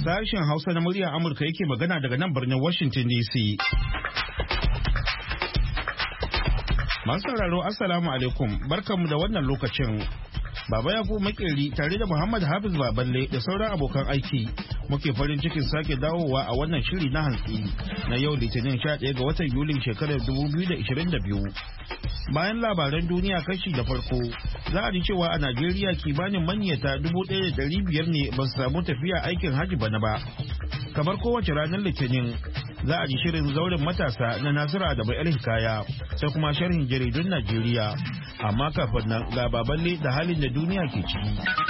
Sashen Hausa na muryar Amurka yake magana daga nan birnin Washington DC. Masu sauraro Assalamu alaikum, barkanmu da wannan lokacin. Baba Yakubu Makeri tare da Muhammad Hafiz Baballe da sauran abokan aiki muke farin cikin sake dawowa a wannan shiri na hantsi na yau Litinin 11 ga watan Yulin shekarar 2022. Bayan labaran duniya kashi da farko, za a ji cewa a Najeriya kimanin manyata 1,500 ne ba su samu tafiya aikin hajji bana ba. Kamar kowace ranar Litinin, za a ji shirin zauren matasa na Nasiru Adamu El Hikaya sai kuma sharhin jaridun Najeriya. Amma kafin nan ga Baballe da halin da duniya ke ciki.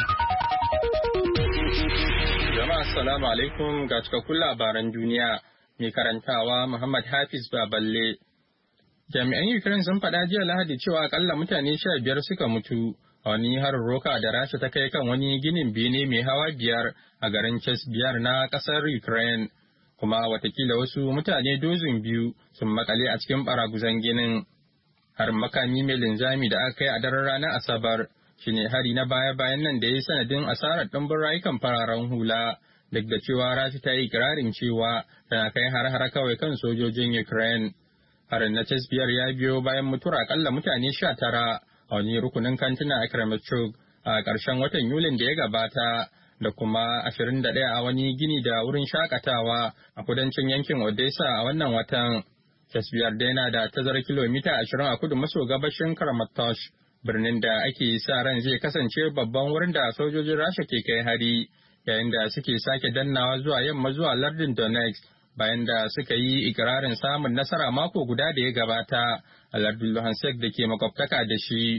Jama'a assalamu alaikum ga cikakkun labaran duniya mai karantawa Muhammad Hafiz Baballe. Jami'an Ukraine sun faɗa jiya Lahadi cewa akalla mutane 15 suka mutu a wani harin roka da Rasha ta kai kan wani ginin bene mai hawa 5 a garin Chasiv na ƙasar Ukraine. Kuma watakila wasu mutane dozin 2 sun makale a cikin baraguzan ginin. Harin makami mai linzami da aka kai a daren ranar Asabar shine hari na baya-bayan nan da ya yi sanadin asarar ɗumbin rayukan fararen hula, duk da cewa Rasha ta yi ikirarin cewa tana kai har-har kawai kan sojojin Ukraine. Harin na Chasiv ya biyo bayan mutuwar akalla mutane 19 a wani rukunin kantina a Kremenchuk a ƙarshen watan Yulin da ya gabata, da kuma 21 a wani gini da wurin shakatawa a kudancin yankin Odessa a wannan watan. Chasiv dai yana da tazarar kilomita 20 a kudu maso gabashin Kramatorsk, birnin da ake sa ran zai kasance babban wurin da sojojin Rasha ke kai hari, yayin da suke sake dannawa zuwa yamma zuwa lardin Donetsk bayan da suka yi ikirarin samun nasara mako guda da ya gabata a lardin Luhansk da ke makwabtaka da shi.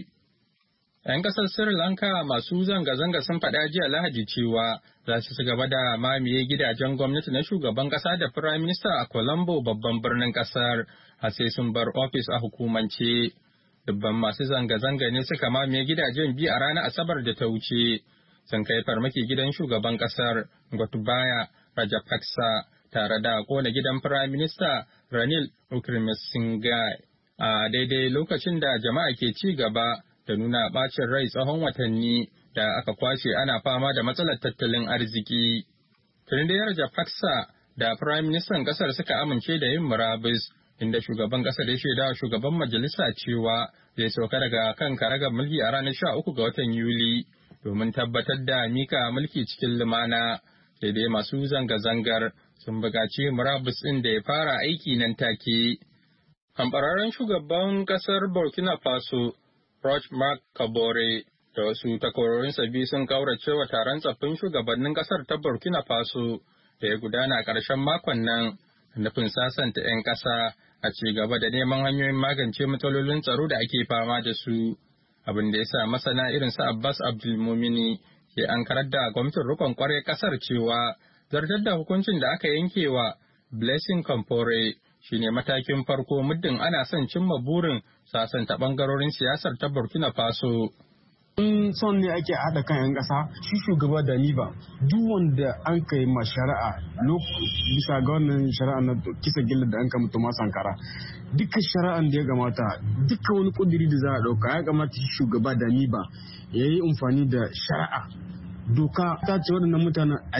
'Yan ƙasar Sri Lanka masu zanga-zanga sun faɗa jiya Lahadi cewa za su ci gaba da mamaye gidajen gwamnati na shugaban ƙasa da Firayim Minista a Colombo babban birnin ƙasar har sai sun bar ofis a hukumance. Dubban masu zanga-zanga ne suka mamaye gidajen biyu a ranar Asabar da ta wuce. Sun kai farmaki gidan shugaban ƙasar Gotabaya Rajapaksa tare da kona gidan Firayim Minista Ranil Wickremesinghe a daidai lokacin da jama'a ke ci gaba da nuna bacin rai tsawon watanni da aka kwashe ana fama da matsalar tattalin arziki. Trinidad Rajapaksa da Firayim Ministan kasar suka amince da yin murabus, inda shugaban kasar ya shaida shugaban majalisa cewa zai sauka daga kan karagar mulki a ranar 13 ga watan Yuli domin tabbatar da mika mulki cikin lumana. Sai dai masu zanga-zangar sun buƙaci murabus ɗin da ya fara aiki nan take. Hambararren shugaban kasar Burkina Faso Roch Marc Kabore da wasu takwarorinsa biyu sun kaurace wa taron tsaffin shugabannin kasar ta Burkina Faso da ya gudana a ƙarshen makon nan, nufin sasanta 'yan ƙasa a ci gaba da neman hanyoyin magance matsalolin tsaro da ake fama da su. Abin da ya sa masana irin su Abbas Abdulmumini ke ankarar da gwamnatin rikon kwarai ƙasar cewa zartar da hukuncin da aka yanke wa Blessing Compaore shine matakin farko muddin ana son cimma burin sasanta bangarorin siyasar ta Burkina Faso. In son ne ake haɗa kan 'yan ƙasa, shi shugaba da ni ba duk wanda an kai ma shari'a bisa ga wannan shari'a na kisa gillar da an kama Thomas Sankara, duka shari'an da ya kamata, duka wani kudiri da za a ɗauka ya kamata shi shugaba da ni ba ya yi amfani da shari'a. Doka ta ce waɗannan mutanen a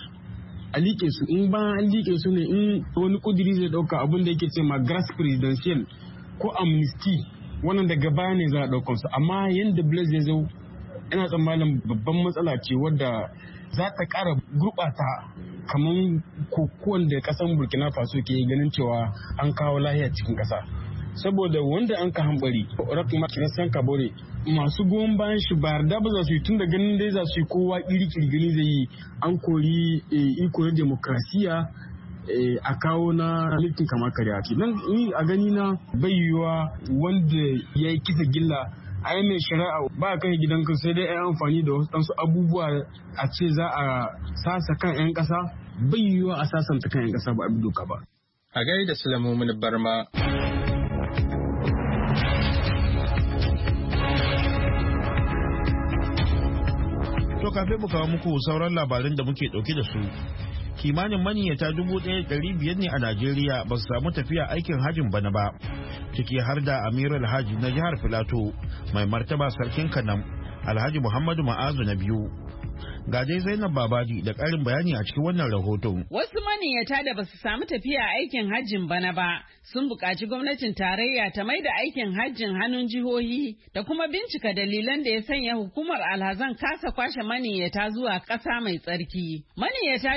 liƙe su in ba an liƙe su ne in wani kudiri zai ɗauka abin da yake ce ma grass presidential ko amnesty, wannan daga baya ne za a ɗaukan su. Amma yadda Blaise ya zo, ina tsammanin babban matsala ce wadda za ta ƙara gurɓata kamar kokuwan da ƙasar Burkina Faso ke ganin cewa an kawo lahiya cikin ƙasa. Saboda wanda an ka hambari Roch Marc Kabore masu goyon bayan shi ba yarda ba za su yi, tun da ganin dai za su yi kowa iri kirgini zai yi an kori iko na demokrasiya a kawo na mulkin kama karya. Nan ni a gani na bai yiwuwa wanda ya yi kisa gilla a yi mai shari'a ba a kai gidan kan sai dai ya amfani da wasu abubuwa a ce za a sasa kan 'yan ƙasa, bai yiwuwa a sasanta kan 'yan ƙasa ba a bi doka ba. A gaida Sulaiman Barma. To kafin mu kawo muku sauran labarin da muke dauke da su. Kimanin maniyyata 1,500 ne a Najeriya ba su samu tafiya aikin hajjin bana ba, ciki har da Amirul Hajji na jihar Filato mai martaba sarkin Kanam Alhaji Muhammadu Ma'azu na biyu. Ga dai Zainab Babaji da ƙarin bayani a cikin wannan rahoton. Wasu maniyyata da basu samu tafiya aikin hajjin bana ba sun buƙaci gwamnatin tarayya ta mai da aikin hajjin hannun jihohi da kuma bincika dalilan da ya sanya hukumar alhazan kasa kwashe maniyyata zuwa ƙasa mai tsarki. Maniyyata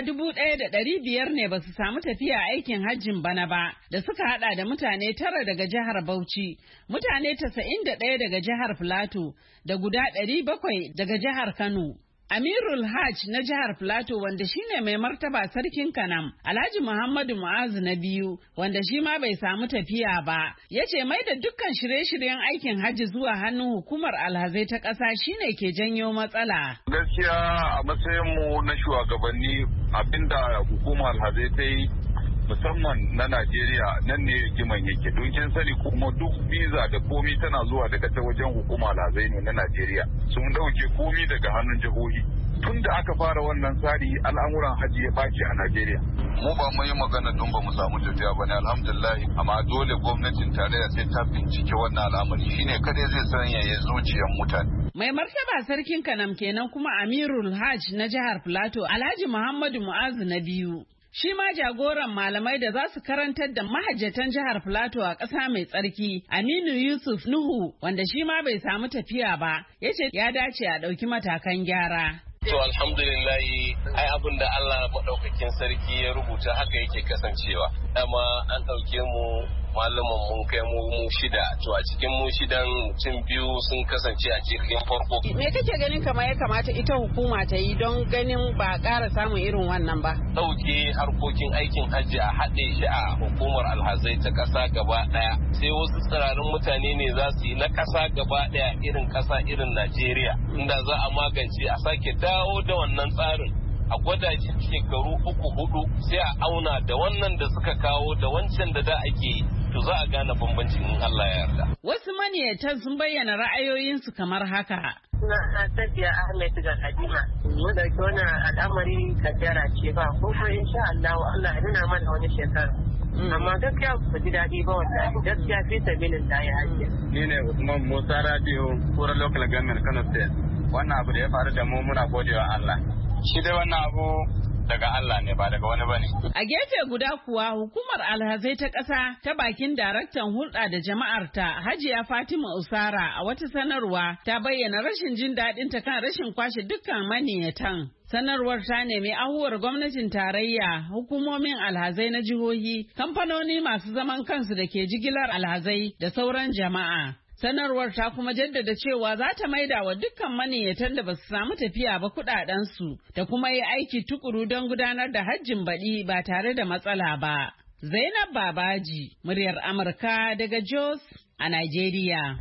1,500 ne basu samu tafiya aikin hajjin bana ba da suka hada da mutane 9 daga jihar Bauchi, mutane 91 daga jihar Filato da guda 700 daga jihar Kano. Amirul Hajj na jihar Filato wanda shine mai martaba sarkin Kanam, Alhaji Muhammadu Mu'azu na biyu wanda shi ma bai samu tafiya ba, ya ce mai da dukkan shirye-shiryen aikin hajji zuwa hannun hukumar alhazai ta ƙasa shine ke janyo matsala. Gaskiya a matsayinmu na shugabanni abinda hukumar alhazai ta yi musamman na Najeriya nan ne rigiman yake don kin sani kuma duk visa da komi tana zuwa daga ta wajen hukuma lazai ne na Najeriya sun dauke komi daga hannun jihohi tun da aka fara wannan tsari al'amuran hajji ya ɓaci a Najeriya. Mu ba mu yi magana don ba mu samu tafiya ba ne alhamdulillah amma dole gwamnatin tarayya sai ta bincike wannan al'amari shine kada zai sanyaya zuciyar mutane. Mai martaba sarkin Kanam kenan kuma Amirul Hajj na jihar Filato Alhaji Muhammadu Mu'azu na biyu. Shi ma jagoran malamai da za su karantar da mahajjatan jihar Filato a ƙasa mai tsarki, Aminu Yusuf Nuhu, wanda shi ma bai samu tafiya ba, ya ce ya dace a ɗauki matakan gyara. To alhamdulillahi ai abin da Allah maɗaukakin sarki ya rubuta haka yake kasancewa. Dama an ɗauke mu malaman mun kai mu shida, to a cikin mu shidan mutum biyu sun kasance a cikin farko. Me kake ganin kamar ya kamata ita hukuma ta yi don ganin ba ƙara samun irin wannan ba? Ɗauke harkokin aikin hajji a haɗe shi a hukumar alhazai ta ƙasa gaba ɗaya. Sai wasu tsirarin mutane ne za su yi na ƙasa gaba ɗaya irin ƙasa irin Najeriya. Inda za a magance a sake dawo da wannan tsarin. A gwada shi shekaru 3-4 sai a auna da wannan da suka kawo da wancan da ake yi. To za a gane bambancin in Allah ya yarda. Wasu maniyatan sun bayyana ra'ayoyinsu kamar haka. Suna Safiya Ahmed ga Kadima. Mu da wannan al'amari kaddara ce ba ko insha Allah ya nuna mana wani shekara. Amma gaskiya ba ji daɗi ba wallahi gaskiya fi sabilin da ya hajiya. Ni ne Usman Musa Radio Kura Local Government Kano State. Wannan abu da ya faru da mu muna godewa Allah. Shi dai wannan abu daga Allah ne ba daga wani bane. A gefe guda kuwa hukumar alhazai ta ƙasa ta bakin daraktan hulɗa da jama'arta Hajiya Fatima Usara a wata sanarwa ta bayyana rashin jin daɗin ta kan rashin kwashe dukkan maniyatan. Sanarwar ta nemi ahuwar gwamnatin tarayya, hukumomin alhazai na jihohi, kamfanoni masu zaman kansu da ke jigilar alhazai da sauran jama'a. Sanarwar ta kuma jaddada cewa za ta maida wa dukkan maniyyatan da ba su samu tafiya ba kuɗaɗensu da kuma yi aiki tukuru don gudanar da hajjin baɗi ba tare da matsala ba. Zainab Babaji, muryar Amurka daga Jos a Najeriya.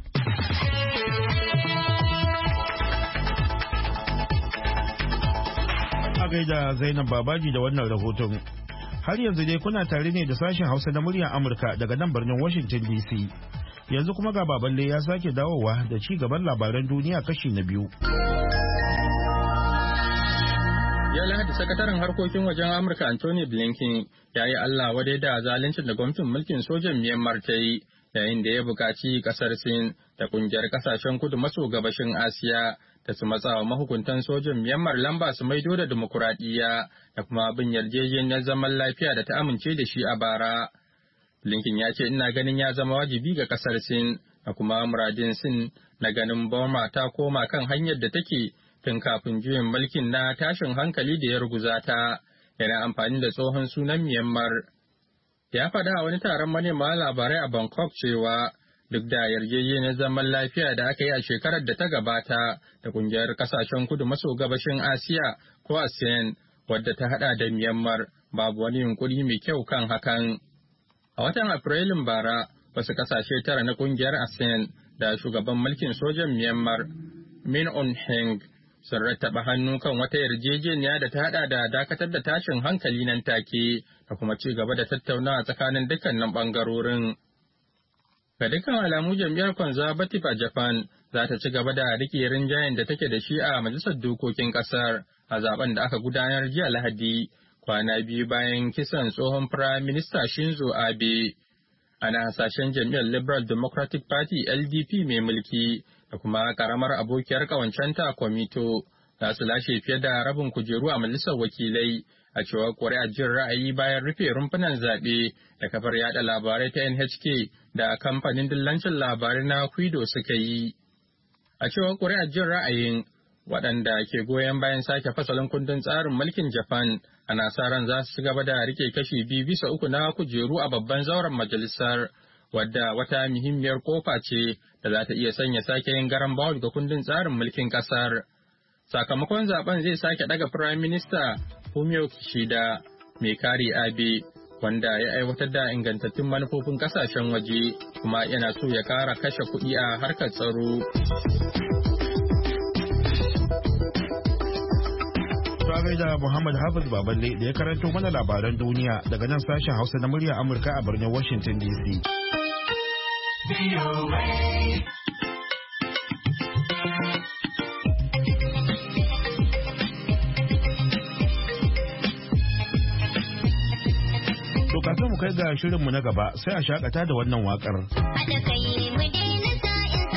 A gaida Zainab Babaji da wannan rahoton. Har yanzu dai kuna tare ne da sashen Hausa na muryar Amurka daga nan birnin Washington DC. Yanzu kuma ga Baballe ya sake dawowa da ci gaban labaran duniya kashi na biyu. Ya Lahadi sakataren harkokin wajen Amurka Anthony Blinken ya yi Allah wadai da zaluncin da gwamnatin mulkin sojan Myanmar ta yi yayin da ya buƙaci ƙasar Sin da ƙungiyar ƙasashen kudu maso gabashin Asiya da su matsawa mahukuntan sojan Myanmar lamba su maido da dimokuraɗiyya da kuma bin yarjejeniyar zaman lafiya da ta amince da shi a bara. Blinken ya ce ina ganin ya zama wajibi ga kasar Sin da kuma muradin Sin na ganin Burma ta koma kan hanyar da take tun kafin juyin mulkin na tashin hankali da ya ruguza ta yana amfani da tsohon sunan Myanmar. Ya faɗa a wani taron manema labarai a Bangkok cewa duk da yarjejeniyar zaman lafiya da aka yi a shekarar da ta gabata da ƙungiyar ƙasashen kudu maso gabashin Asiya ko ASEAN wadda ta haɗa da Myanmar babu wani yunkuri mai kyau kan hakan. A watan Afrilun bara, wasu kasashe tara na kungiyar ASEAN da shugaban mulkin sojan Myanmar, Min Aung Hlaing, sun rattaba hannu kan wata yarjejeniya da ta hada da dakatar da tashin hankali nan take da kuma ci gaba da tattaunawa tsakanin dukkanin bangarorin. Ga dukkan alamu jam'iyyar Conservative a Japan za ta ci gaba da rike rinjayen da take da shi a majalisar dokokin kasar a zaben da aka gudanar jiya Lahadi. Kwana biyu bayan kisan tsohon Firayim Minista Shinzo Abe. Ana hasashen jam'iyyar Liberal Democratic Party LDP mai mulki da kuma karamar abokiyar kawancenta Komito za su lashe fiye da rabin kujeru a majalisar wakilai a cewar ƙuri'ar jin ra'ayi bayan rufe rumfunan zaɓe da kafar yada labarai ta NHK da kamfanin dillancin labarai na Kwido suka yi. A cewar ƙuri'ar jin ra'ayin waɗanda ke goyon bayan sake fasalin kundin tsarin mulkin Japan ana sa ran za su gaba da rike kashi 2/3 na kujeru a babban zauren majalisar, wadda wata muhimmiyar kofa ce da za ta iya sanya sake yin garan bawul ga kundin tsarin mulkin ƙasar. Sakamakon zaben zai sake daga Firayim Minista Fumio Kishida mai kare Abe, wanda ya aiwatar da ingantattun manufofin kasashen waje kuma yana so ya kara kashe kuɗi a harkar tsaro. da Muhammad Hafiz Baballe da ya karanto mana labaran duniya daga nan sashen Hausa na murya Amurka a birnin Washington DC. To kafin mu kai ga shirinmu na gaba sai a shakata da wannan wakar. Haɗa kai mu daina sa'in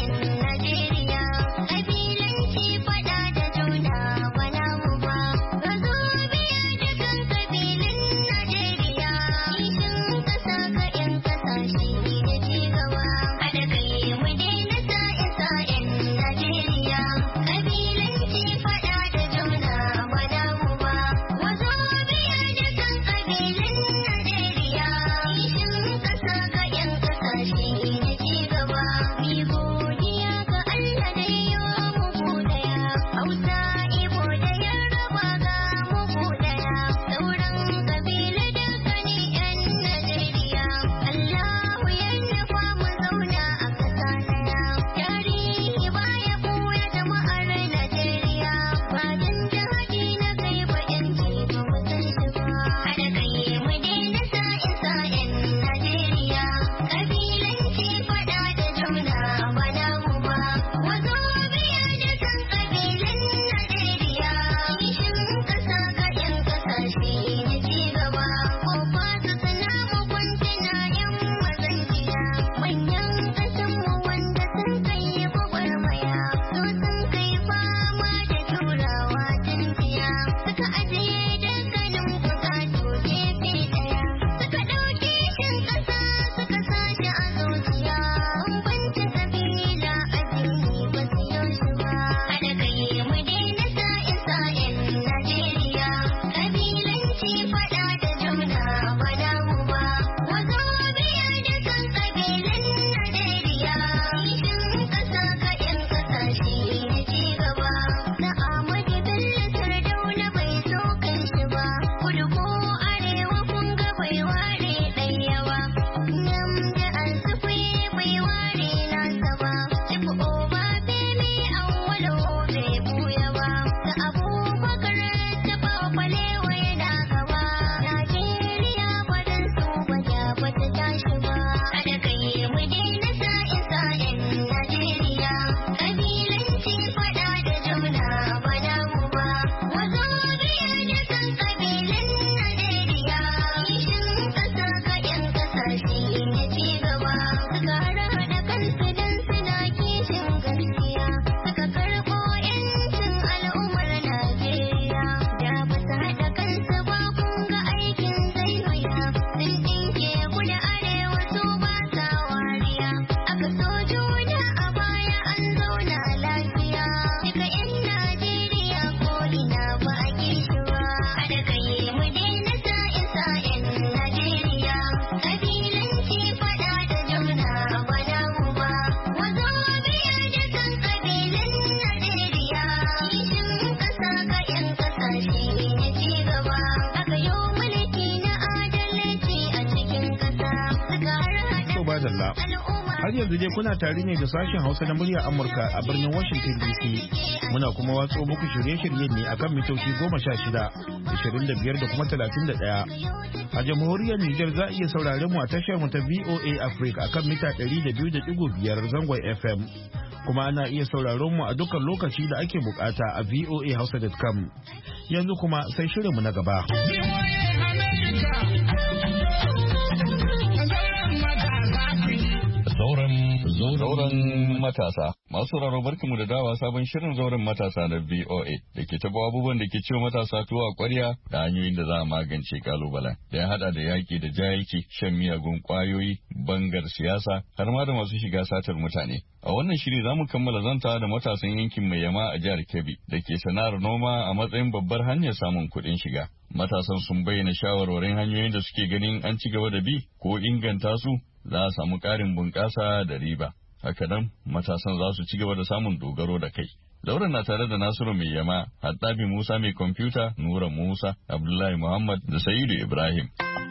Najeriya, ƙabilanci faɗa da juna bana mu ba. Ka zo biya dukan ƙabilun Najeriya, kishin ƙasa ka 'yan ƙasashe da ci gaba. Haɗa kai mu daina sa'in Najeriya, ƙabilanci faɗa da juna bana mu ba. Ka zo biya dukan ƙabilun Najeriya, kishin ƙasa ka 'yan ƙasashe da ci gaba. Mi godiya ga Allah da ya mu daya, Hausa, Igbo da Yarbawa ga mu daya, sauran ƙabilu dukkanin 'yan Najeriya. Allahu ya nufa mu zauna a ƙasa ɗaya. Tarihi baya ɓuya jama'ar Najeriya, ba dan jihadi na kai ba 'yanci ba mu san shi ba. Haɗa kai mu daina sa'in Najeriya, ƙabilanci faɗa da juna bana mu ba. Wazo biya dukan ƙabilun Najeriya, kishin ƙasa ga 'yan ƙasashe da ci gaba. Kofa su suna makwancina 'yan mazanjiya, manyan ƙasanmu wanda sun kai gwagwarmaya, so sun kai fama da turawa tunkiya, suka ajiye dukkanin buƙatu gefe ɗaya, suka ɗauki shin ƙasa suka sashi a zuciya, bambancin ƙabila addini ba su yau shi ba. Haɗa kai mu daina sa'in Najeriya, ƙabilanci faɗa da juna bana mu ba. Wazo biya dukan ƙabilun Najeriya, kishin ƙasa ga 'yan ƙasashe da ci gaba. Da Ahmadu Bello Sardauna bai so kan shi ba, kudu ko arewa kun ga bai ware ɗaya ba. Nnamdi Azikiwe bai ware nasa ba, Chief Obafemi Awolowo bai buya ba. Da Abubakar Tafawa Balewa yana gaba, Najeriya ba dan su ba ta tashi ba. Haɗa kai mu daina sa'in Najeriya, ƙabilanci faɗa da juna bana mu ba. Wazo biya dukan ƙabilun Najeriya, kishin ƙasa ga 'yan ƙasashe da ci gaba. Suka haɗa kansu don suna kishin gaskiya, suka karɓo 'yancin al'ummar Najeriya. Da ba su haɗa kansu ba kun ga aikin zai wuya, sun ɗinke kudu arewa su ba sa wariya. Aka so juna a baya an zauna lafiya, duka 'yan Najeriya ko ina ba a kishi ba. Haɗa kai mu daina sa'in Najeriya, ƙabilanci faɗa da juna bana mu ba. Wazo biya dukan ƙabilun Najeriya, kishin ƙasa ga 'yan ƙasashe da ci gaba. Aka yo mulki na adalci a cikin ƙasa, suka harhaɗa To badalla. al'umma. Har yanzu dai kuna tare ne da sashen Hausa na murya Amurka a birnin Washington DC. Muna kuma watso muku shirye-shirye ne akan mitoci 16, 25 da kuma 31. A jamhuriyar Nijar za a iya saurare mu a tashar mu ta VOA Africa akan mita 200.5 zangon FM. Kuma ana iya sauraron mu a dukkan lokaci da ake bukata a voahausa.com. Yanzu kuma sai shirinmu na gaba. Zauren Zauren matasa. Masu sauraro barkamu da dawa sabon shirin zauren matasa na VOA da ke tabo abubuwan da ke ciwo matasa tuwa a ƙwarya da hanyoyin da za a magance kalubalen. Da ya haɗa da yaƙi da jahilci, shan miyagun ƙwayoyi, bangar siyasa, har ma da masu shiga satar mutane. A wannan shiri za mu kammala zanta da matasan yankin Mai Yama a jihar Kebbi da ke sana'ar noma a matsayin babbar hanyar samun kuɗin shiga. Matasan sun bayyana shawarwarin hanyoyin da suke ganin an ci gaba da bi ko inganta su za a samu ƙarin bunƙasa da riba. Haka nan matasan za su ci gaba da samun dogaro da kai. Lauren na tare da Nasiru Mai Yama, Haddabi Musa mai kwamfuta, Nura Musa, Abdullahi Muhammad da Sa'idu Ibrahim.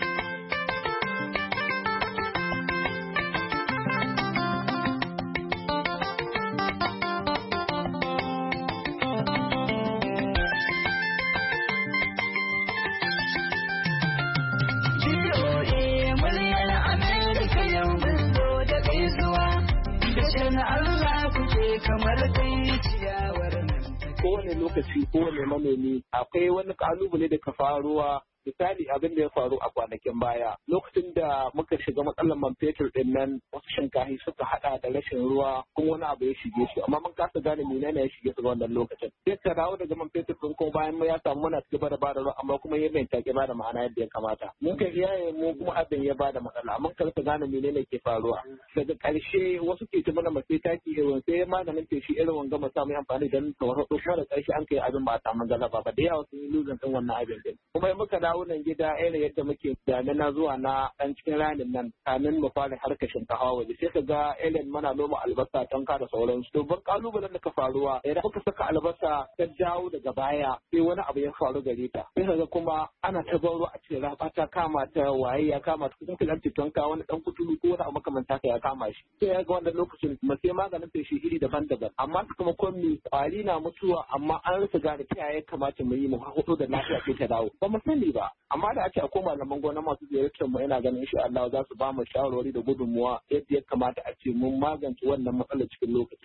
Kowane lokaci kowane manomi akwai wani kalubale da ka faruwa. Misali abin da ya faru a kwanakin baya lokacin da muka shiga matsalar man fetur din nan wasu shinkafi suka hada da rashin ruwa kuma wani abu ya shige su amma mun kasa gane menene ya shige su wannan lokacin sai ka dawo daga man fetur din ko bayan mu ya samu muna cigaba da bada ruwa amma kuma yanayin ta ke bada ma'ana yadda ya kamata mun ka iyaye mu kuma abin ya bada matsala mun kasa gane menene ke faruwa daga karshe wasu ke ta mana mace taki irin sai maganin feshi irin wanga mu samu amfani da wasu kuma da karshe an kai abin ba a samu galaba ba da yawa sun yi luzin din wannan abin din kuma muka dawo nan gida irin yadda muke na zuwa na ɗan cikin ranin nan kamin mu fara harkar shinkafa waje sai ka ga irin mana noma albasa tanka da sauransu to ban kalubalen da ka faruwa idan muka saka albasa ta jawo daga baya sai wani abu ya faru gare ta sai ka ga kuma ana ta baro a ce rafa ta kama ta waye ya kama ta kuma kilan tanka wani dan kuturu ko wani abu makamanta ka ya kama shi sai ya ga wannan lokacin mu sai maganin feshi iri daban-daban amma kuma komai kwari na mutuwa amma an rasa gane ta yaya kamata mu yi mu hudu da lafiya sai ta dawo ba mu sani ba amma da ake akwai malaman gona masu ziyartar mu ina ganin insha Allah za su ba mu shawarwari da gudunmuwa yadda ya kamata a ce mun magance wannan matsalar cikin lokaci.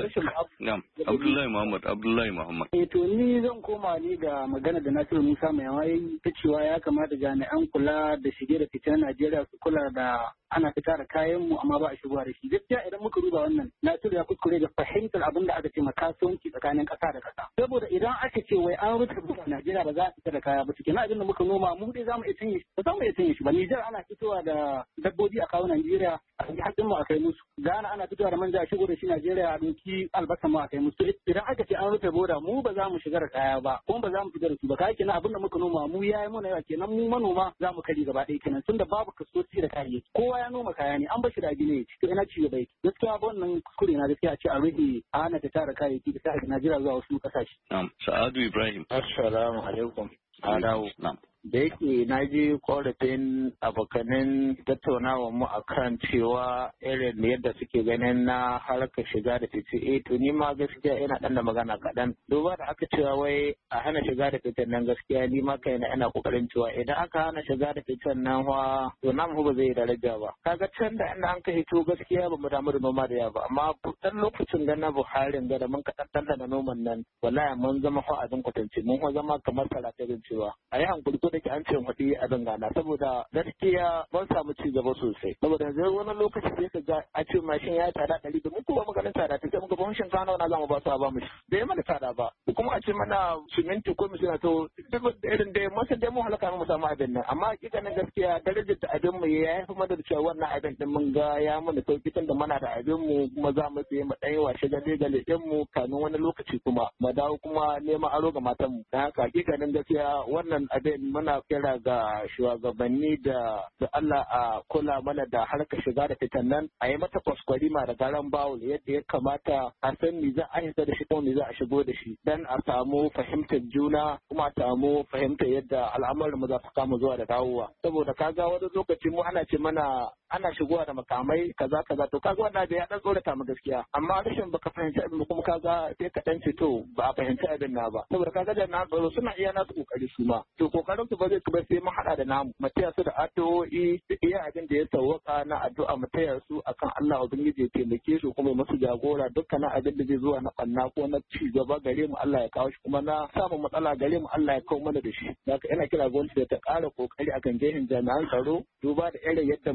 Abdullahi Muhammad. To ni zan koma ni da magana da Nasiru Musa mai yawa ta cewa ya kamata jami'an kula da shige da fitar Najeriya su kula da ana fita da kayan mu amma ba a shigowa da shi. Gaskiya idan muka duba wannan Nasiru ya kuskure da fahimtar abin da aka ce kasuwanci tsakanin ƙasa da ƙasa. Saboda idan aka ce wai an rufe Najeriya ba za a fita da kaya ba cikin abin da muka noma mu dai za mu iya cinye shi ba za mu iya cinye shi ba. Nijar ana fitowa da dabbobi a kawo Najeriya a yi hatsin mu a kai musu. Ghana ana fitowa da manja a shigo da shi Najeriya a doki albasa mu a kai musu. Idan aka ce an rufe boda mu ba za mu shiga da kaya ba kuma ba za mu fita da su ba. Kai kenan abin da muka noma mu yayi mana yawa kenan mu manoma za mu kari gaba ɗaya kenan tunda babu kasuwanci da kayayyaki. Kowa ya noma kaya ne an bashi da gine to ina ci gaba yake. Gaskiya wannan kuskure na gaskiya a ce a rufe a hana ta tara kayayyaki da ta Najeriya zuwa wasu kasashe. Sa'adu Ibrahim. Assalamu alaikum. Adawu. Da yake na ji korafin abokanin tattaunawa mu akan cewa irin yadda suke ganin na harkar shiga da fice to ni ma gaskiya ina dan da magana kaɗan duba da aka cewa wai a hana shiga da fitan nan gaskiya ni ma kaina ina kokarin cewa idan aka hana shiga da fitan nan to namu ba zai daraja ba kaga can da inda an ka hito gaskiya ba mu damu da noma da yawa ba amma dan lokacin da na Buhari ga da mun kaɗan da noman nan wallahi mun zama abin kwatance mun zama kamar talatarin cewa ayi hankali da ke an ce faɗi a dangana saboda gaskiya ban samu ci gaba sosai saboda yanzu wani lokaci sai ka ga a ce mashin ya tsada ɗari da muku ba maganin tsada ta sai muka ban shinkafa nawa na zamu ba su a ba mu bai mana tsada ba kuma a ce mana siminti ko misina to irin da masa dai mun halaka mu samu abin nan amma hakikanin gaskiya darajar da abin mu ya fi mana da cewa wannan abin din mun ga ya mana sauki tun da muna da abin mu kuma za mu sai mu ɗan washe gale gale ɗin mu kamin wani lokaci kuma mu dawo kuma neman aro ga matan mu dan haka hakikanin gaskiya wannan abin muna kira ga shugabanni da Allah a kula mana da harkar shiga da fitan nan a yi mata kwaskwarima da garan bawul yadda ya kamata a san me za a hisa da shi ko me za a shigo da shi dan a samu fahimtar juna kuma a samu fahimtar yadda al'amuran mu za su kama zuwa da dawowa saboda kaga wani lokaci mu ana ce mana ana shigowa da makamai kaza to kaga wannan da ya dan tsorata mu gaskiya amma rashin baka fahimci abin kuma kaga sai ka dan ce to ba a fahimci abin na ba saboda kaga da na tsoro suna iya nasu kokari su ma to kokarin su ba zai ba sai mun hada da namu mu taya su da addu'o'i iya abin da ya sawwaka na addu'a mu taya su akan Allah ubangiji ya taimake su kuma musu jagora dukkanin abin da zai zuwa na kanna ko na ci gaba gare mu Allah ya kawo shi kuma na samun matsala gare mu Allah ya kawo mana da shi haka ina kira gwamnati da ta ƙara kokari akan jehin jami'an tsaro duba da irin yadda mutanen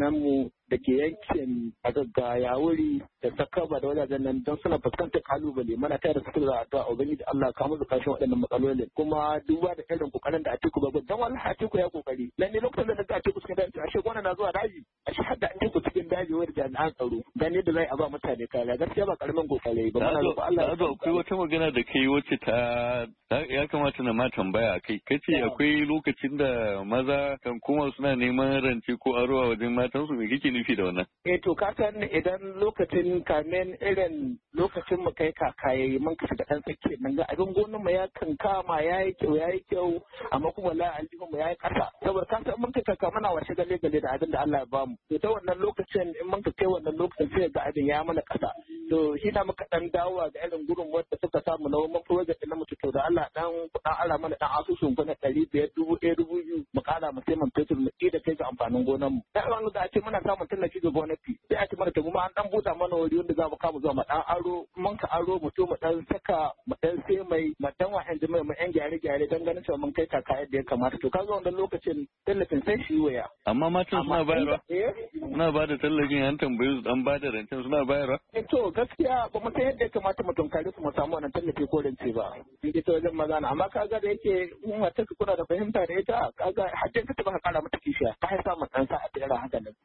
mutanenmu da ke yankin agagga wuri da sakaba da wajajen nan don suna fuskantar kalubale mana ta da suka da addu'a ubangiji Allah ka musu kashin waɗannan matsalolin kuma duba da irin kokarin da Atiku ba don wallahi Atiku ya kokari dan ne lokacin da Atiku suka dace ashe gona na zuwa daji ashe hadda Atiku cikin daji wanda jami'an tsaro dan yadda zai aba mutane kariya gaskiya ba karamin kokari ba mana roƙo Allah da akwai wata magana da kai wacce ya kamata na ma tambaya kai kace akwai lokacin da maza kan kuma suna neman rance ko aro a wajen matansu me kake nufi da wannan to ka san idan lokacin kamen irin lokacin mu kai kaka yayi mun ka shiga dan tsakiya nan ga abin gonan mu ya kankama yayi kyau amma kuma la aljihun mu yayi kasa saboda ka san mun ka kaka mana washe gale da abin da Allah ya bamu to ta wannan lokacin in mun ka kai wannan lokacin sai ga abin ya mana kasa to shi da muka dan dawowa ga irin gurin wanda suka samu na wannan project na mutu to da Allah dan kuɗa ara mana dan asusun kuna 500 1000 mu kara mu sai mun fetur mu da kai ga amfanin gonan mu da wani da ce muna samun tallafi ga gwamnati sai a ce mana to kuma an dan buɗa mana wuri wanda za mu kama zuwa mu dan aro mun ka aro mu to mu dan saka mu dan sai mai mu dan wa yanzu mai mu yan gyare dan ganin cewa mun kai kaka yadda ya kamata to kaga wannan lokacin tallafin sai shi waya amma matan suna bayarwa suna ba da tallafin an tambaye su dan ba da rancen suna bayarwa to gaskiya ba mu san yadda ya kamata mu tunkare su mu samu wannan tallafi ko rance ba in ta wajen maza na amma kaga da yake in matar ka kuna da fahimta da ita kaga hajjin ka ba ka kara mata kishiya ba ya samu dan sa a tsira haka nan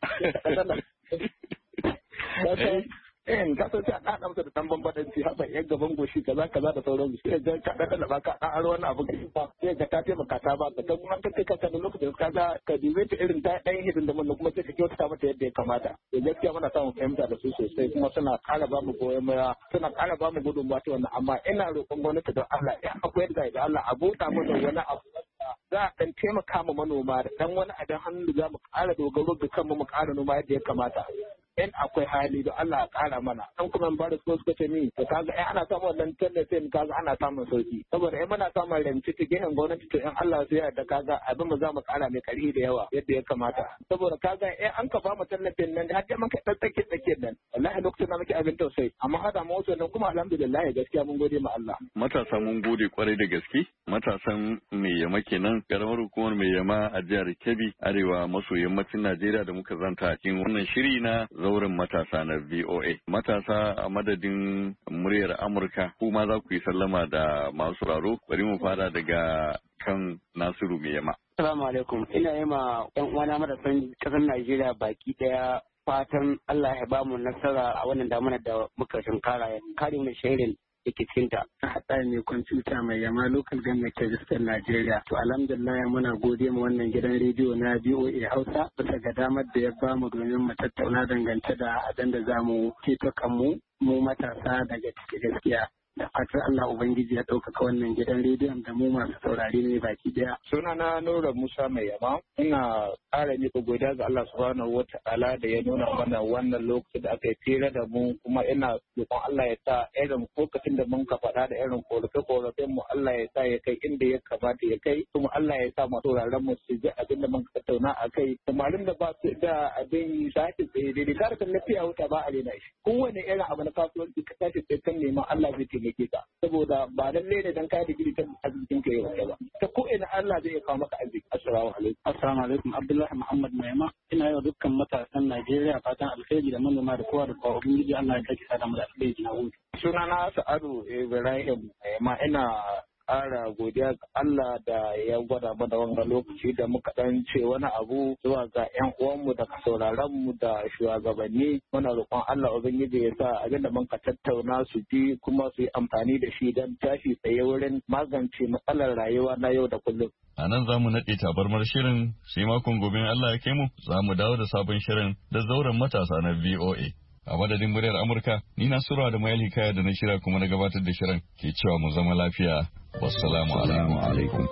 ka san sai a ɗaɗa masa da ɗan bambadanci haka yan gaban goshi kaza da sauran su sai ga ka ɗaɗa da baka ɗan aro wani abu ka sai ga ta taimaka ta ba ka kuma ka kai ka da lokacin ka ga ka dube ta irin ta ɗan hidin da mun kuma sai ka kyautata mata yadda ya kamata to gaskiya muna samun fahimta da su sosai kuma suna ƙara ba mu goyon baya suna ƙara ba mu gudunmawa ta wannan amma ina roƙon gwamnati don Allah in akwai yadda da Allah a buɗa mana wani abu za a ɗan taimaka ma manoma da ɗan wani abin hannu da za mu ƙara dogaro da kanmu mu ƙara noma yadda ya kamata in akwai hali da Allah ya ƙara mana an kuma ba da suka ce ni to kaga ana samun wannan tallafin kaga ana samun sauki saboda in muna samun rance ta gehen gwamnati to in Allah ya yarda kaga abin mu za mu ƙara mai ƙarfi da yawa yadda ya kamata saboda kaga in an ka ba mu tallafin nan har da muka dan tsake nan wallahi lokacin da muke abin tausayi amma hada mu wato nan kuma alhamdulillah gaskiya mun gode ma Allah matasa mun gode kwarai da gaske matasan mai yama kenan karamar hukumar mai yama a jihar Kebbi arewa maso yammacin Najeriya da muka zanta a cikin wannan shiri na zauren matasa na VOA. Matasa a madadin muryar Amurka kuma za ku yi sallama da masu raro. Bari mu fara daga kan Nasiru Miyama. Assalamu alaikum. Ina yi ma ƴan uwana matasan ƙasar Najeriya baki ɗaya fatan Allah ya ba mu nasara a wannan damunar da muka tunkara ya kare mu shirin da ke cikinta. Haɗa ne kwamfuta mai yama local government register Najeriya. To alhamdulillah muna gode ma wannan gidan rediyo na BOA Hausa bisa ga damar da ya bamu domin mu tattauna dangance da abin da za mu ceto kanmu mu matasa daga cikin gaskiya. Da fatar Allah Ubangiji ya ɗaukaka wannan gidan rediyon da mu masu saurari ne baki daya. Sunana Nura Musa mai yama ina ƙara miƙa godiya ga Allah subhanahu wa ta'ala da ya nuna mana wannan lokacin da aka yi fira da mu kuma ina roƙon Allah ya sa irin lokacin da mun ka faɗa da irin korafe-korafen mu Allah ya sa ya kai inda ya kamata ya kai kuma Allah ya sa masu sauraron mu su ji abin da mun ka tattauna a kai kuma da ba su da abin shafi tsaye daidai kare kan lafiya wuta ba a rena shi kowane irin abu na kasuwanci ka tashi tsaye kan neman Allah zai taimake ka saboda ba lalle ne dan kai digiri kan arzikin ka yau ba ta ko ina Allah zai kawo maka arziki assalamu alaikum Abdullahi Muhammad Maima ina yau dukkan matasan Najeriya fatan alheri da manoma da kowa da kowa ubangiji Allah ya kake sada mu da alheri na hutu sunana Sa'adu Ibrahim Maima ina ƙara godiya ga Allah da ya gwada mana wanga lokaci da muka dan ce wani abu zuwa ga ƴan uwanmu da sauraron mu da shugabanni muna roƙon Allah ubangiji ya sa abin da mun ka tattauna su ji kuma su yi amfani da shi don tashi tsaye wurin magance matsalar rayuwa na yau da kullum. A nan za mu naɗe tabarmar shirin sai makon gobe Allah ya kai mu za mu dawo da sabon shirin da zauren matasa na VOA. A madadin muryar Amurka, ni na sura da mayal hikaya da na shira kuma na gabatar da shirin ke cewa mu zama lafiya. Wassalamu alaikum.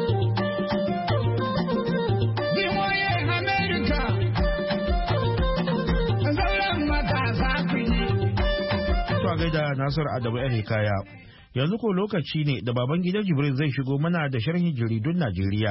To gaida Nasiru Adamu yan hikaya. Yanzu ko lokaci ne da baban gidan Jibril zai shigo mana da sharhin jaridun Najeriya.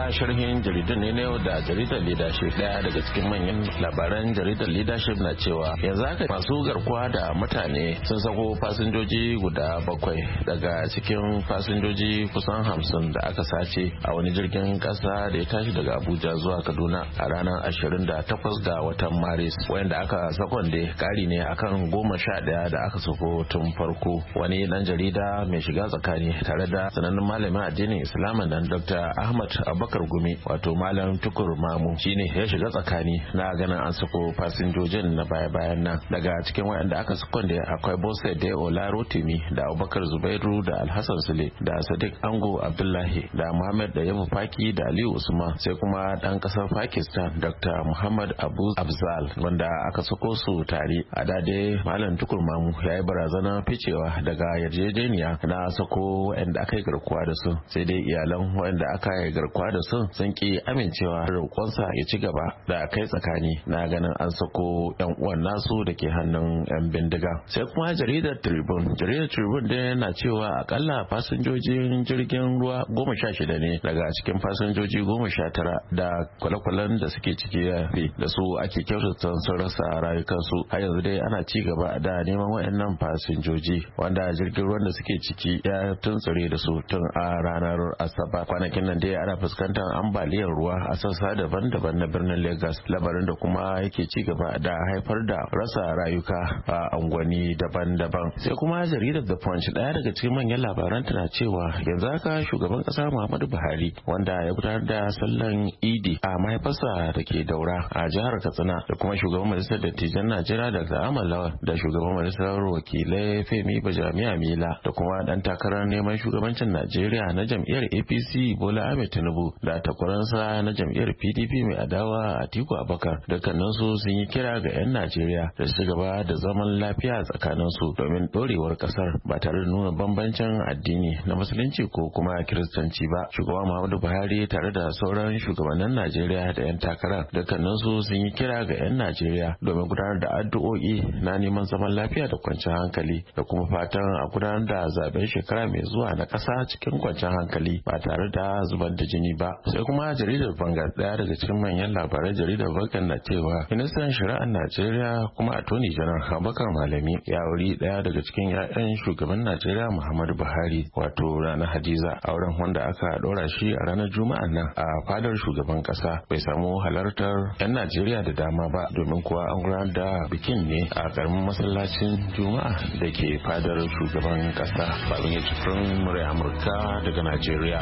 fara sharhin jaridun ne yau da jaridar Leadership. Daya daga cikin manyan labaran jaridar Leadership na cewa yanzu haka masu garkuwa da mutane sun sako fasinjoji guda 7 daga cikin fasinjoji kusan 50 da aka sace a wani jirgin kasa da ya tashi daga Abuja zuwa Kaduna a ranar 28 ga watan Maris, wanda aka sakon da kari ne akan 11 da aka sako tun farko. Wani dan jarida mai shiga tsakani tare da sanannen malamin addinin Islam dan Dr. Ahmad Abubakar Gumi, wato Malam Tukur Mamu, shine ya shiga tsakani na ganin an sako fasinjojin na baya-bayan nan. Daga cikin waɗanda aka sakon da akwai Bose de Olarotimi da Abubakar Zubairu da Alhassan Sule da Sadiq Ango Abdullahi da Muhammad da Yabu Faki da Aliyu Usman, sai kuma dan kasar Pakistan Dr. Muhammad Abu Afzal wanda aka sako su tare. A dade Malam Tukur Mamu ya yi barazana ficewa daga yarjejeniya na sako waɗanda aka yi garkuwa da su, sai dai iyalan waɗanda aka yi garkuwa da su sun ki amincewa roƙonsa ya ci gaba da kai tsakani na ganin an sako yan uwan nasu da ke hannun yan bindiga. Sai kuma jaridar Tribune da yana cewa akalla fasinjojin jirgin ruwa 16 ne daga cikin fasinjoji 19 da kwale-kwalen da suke ciki da su ake kyautata sun rasa rayukansu. Har yanzu dai ana ci gaba da neman wayannan fasinjoji wanda jirgin ruwan da suke ciki ya tuntsure da su tun a ranar Asabar. Kwanakin nan dai ana fuskantar ambaliyar ruwa a sassa daban-daban na birnin Lagos, labarin da kuma yake ci gaba da haifar da rasa rayuka a unguwanni daban-daban. Sai kuma jaridar The Punch, daya daga cikin manyan labaran tana cewa yanzu haka shugaban kasa Muhammadu Buhari, wanda ya gudanar da sallan Idi a mahaifarsa da ke Daura a jihar Katsina, da kuma shugaban majalisar dattijan Najeriya Dr. Ahmad Lawal da shugaban majalisar wakilai Femi Bajamiya Mila da kuma dan takarar neman shugabancin Najeriya na jam'iyyar APC Bola Ahmed Tinubu da takwaransa na jam'iyyar PDP mai adawa Atiku Abubakar, dukkaninsu sun yi kira ga 'yan Najeriya da su gaba da zaman lafiya tsakaninsu domin dorewar kasar ba tare da nuna bambancin addini na musulunci ko kuma kiristanci ba. Shugaba Muhammadu Buhari tare da sauran shugabannin Najeriya da 'yan takara dukkaninsu sun yi kira ga 'yan Najeriya domin gudanar da addu'o'i na neman zaman lafiya da kwanciyar hankali da kuma fatan a gudanar da zaben shekara mai zuwa na kasa cikin kwanciyar hankali ba tare da zubar da jini ba. Sai kuma jaridar Vanguard, daya daga cikin manyan labarai jaridar Vanguard na cewa ministan shari'ar Najeriya kuma attorney general Abubakar Malami ya wuri daya daga cikin 'ya'yan shugaban Najeriya Muhammadu Buhari, wato Rana Hadiza. Auren wanda aka ɗora shi a ranar Juma'a nan a fadar shugaban kasa bai samu halartar 'yan Najeriya da dama ba, domin kuwa an gudanar da bikin ne a karamin masallacin Juma'a da ke fadar shugaban kasa. Babin ya cikin murai Amurka daga Najeriya.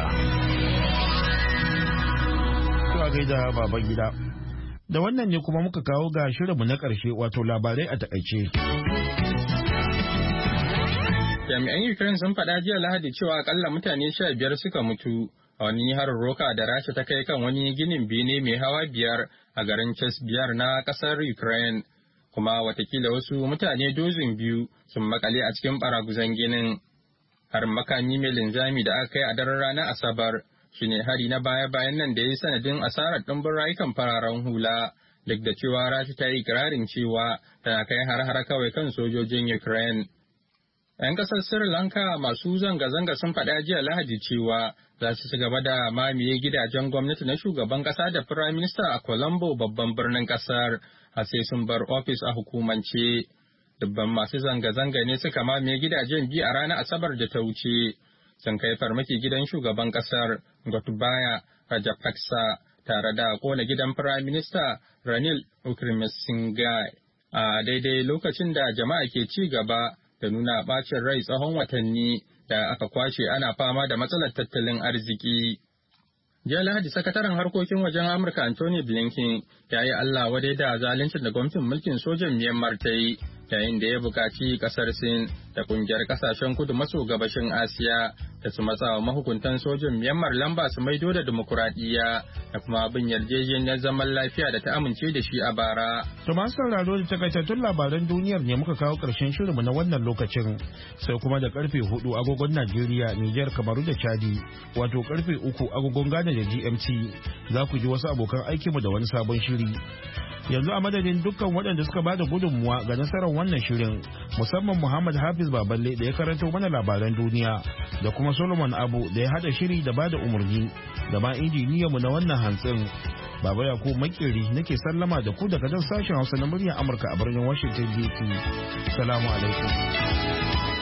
Zuwa gaida baban gida. Da wannan ne kuma muka kawo ga shirinmu na ƙarshe, wato labarai a takaice. Jami'an Ukraine sun faɗa jiya Lahadi cewa akalla mutane 15 suka mutu a wani harin roka da Rasha ta kai kan wani ginin bene mai hawa 5 a garin Chesbiyar na ƙasar Ukraine, kuma watakila wasu mutane dozin 2 sun makale a cikin baraguzan ginin. Harin makami mai linzami da aka kai a daren ranar Asabar shine hari na baya-bayan nan da ya yi sanadin asarar ɗimbin rayukan fararen hula, duk da cewa Rasha ta yi ikirarin cewa tana kai har-har kawai kan sojojin Ukraine. 'Yan ƙasar Sri Lanka masu zanga-zanga sun faɗa jiya Lahadi cewa za su ci gaba da mamaye gidajen gwamnati na shugaban ƙasa da Firayim Minista a Colombo, babban birnin ƙasar, har sai sun bar ofis a hukumance. Dubban masu zanga-zanga ne suka mamaye gidajen biyu a ranar Asabar da ta wuce. Sun kai farmaki gidan shugaban ƙasar Gotabaya Rajapaksa tare da kona gidan Firayim Minista Ranil Wickremesinghe a daidai lokacin da jama'a ke ci gaba da nuna bacin rai tsawon watanni da aka kwashe ana fama da matsalar tattalin arziki. Jiya Lahadi, sakataren harkokin wajen Amurka Anthony Blinken ya yi Allah wadai da zaluncin da gwamnatin mulkin sojan Myanmar ta yi, yayin da ya buƙaci ƙasar Sin da ƙungiyar ƙasashen kudu maso gabashin Asiya da su matsawa mahukuntan sojan Myanmar lamba su maido da dimokuraɗiyya da kuma abin yarjejeniyar zaman lafiya da ta amince da shi a bara. To masu sauraro da takaitattun labaran duniyar ne muka kawo ƙarshen shirinmu na wannan lokacin, sai kuma da karfe 4 agogon Najeriya, Nijar, Kamaru da Chadi, wato karfe 3 agogon Ghana da GMT, za ku ji wasu abokan aikinmu da wani sabon shiri. Yanzu a madadin dukkan waɗanda suka bada gudunmuwa ga nasarar wannan shirin, musamman Muhammad Hafiz Baballe da ya karanto mana labaran duniya, da kuma Solomon Abu da ya hada shiri da bada umarni da ma injiniyanmu na wannan hantsin. Baba Yakubu Makeri nake sallama da ku daga sashen Hausa na muryar Amurka a birnin Washington DC. Salamu alaikum.